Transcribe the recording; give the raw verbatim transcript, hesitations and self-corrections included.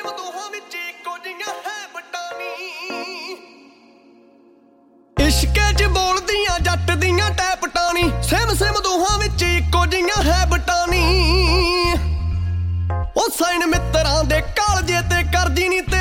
Same ਦੋਹਾਂ ਵਿੱਚ ਇੱਕੋ ਜਿਹੀਆਂ ਹੈ ਬਟਾਨੀ। ਇਸ਼ਕੇ 'ਚ ਬੋਲਦੀਆਂ ਜੱਟ ਦੀਆਂ ਟੈਪਟਾਨੀ, ਸੇਮ ਸੇਮ ਦੋਹਾਂ ਵਿੱਚ ਇੱਕੋ ਜਿਹੀਆਂ ਹੈ ਬਟਾਨੀ। ਉਹ ਸਾਈਨ ਮਿੱਤਰਾਂ ਦੇ ਕਾਲਜੇ ਤੇ ਕਰਦੀ ਨੀ